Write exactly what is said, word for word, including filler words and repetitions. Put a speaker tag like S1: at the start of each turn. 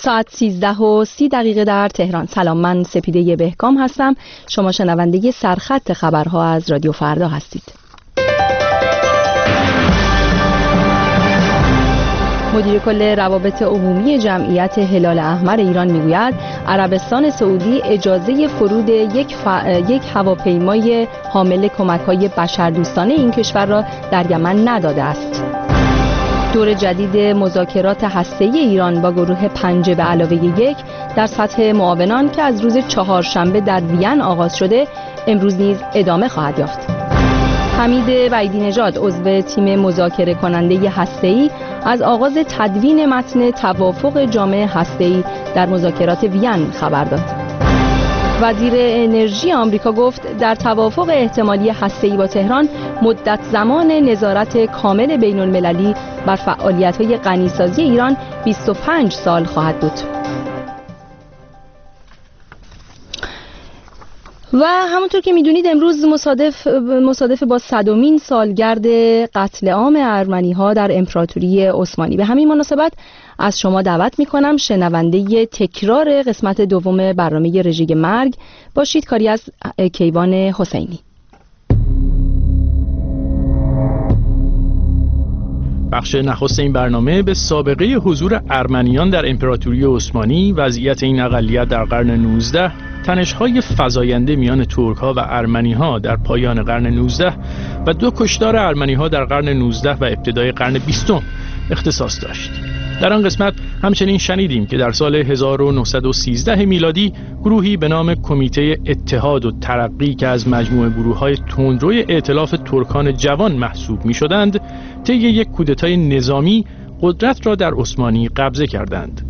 S1: ساعت سیزده و سی دقیقه در تهران. سلام، من سپیده بهکام هستم. شما شنونده سرخط خبرها از رادیو فردا هستید. مدیر کل روابط عمومی جمعیت هلال احمر ایران میگوید عربستان سعودی اجازه فرود یک, ف... یک هواپیمای حامل کمک‌های بشردوستانه این کشور را در یمن نداده است. دور جدید مذاکرات هسته‌ای ایران با گروه پنجه به علاوه یک در سطح معاونان که از روز چهارشنبه در وین آغاز شده امروز نیز ادامه خواهد یافت. حمید وحیدی نژاد عضو تیم مذاکره کننده هسته‌ای از آغاز تدوین متن توافق جامع هسته‌ای در مذاکرات وین خبر داد. وزیر انرژی آمریکا گفت در توافق احتمالی هسته‌ای با تهران مدت زمان نظارت کامل بین‌المللی بر فعالیت‌های غنیسازی ایران بیست و پنج سال خواهد بود. و همونطور که میدونید امروز مصادف مصادف با صدمین سالگرد قتل عام ارمنی‌ها در امپراتوری عثمانی. به همین مناسبت از شما دعوت میکنم شنونده تکرار قسمت دوم برنامه رژه مرگ باشید. کاری از کیوان حسینی.
S2: بخش نخست این برنامه به سابقه حضور ارمنیان در امپراتوری عثمانی، وضعیت این اقلیت در قرن نوزدهم، تنش‌های فزاینده میان ترک‌ها و ارمنی‌ها در پایان قرن نوزدهم و دو کشتار ارمنی‌ها در قرن نوزدهم و ابتدای قرن بیستم اختصاص داشت. در آن قسمت همچنین شنیدیم که در سال هزار و نهصد و سیزده میلادی گروهی به نام کمیته اتحاد و ترقی که از مجموعه گروه‌های تندروی ائتلاف ترکان جوان محسوب می‌شدند، طی یک کودتای نظامی قدرت را در عثمانی قبضه کردند.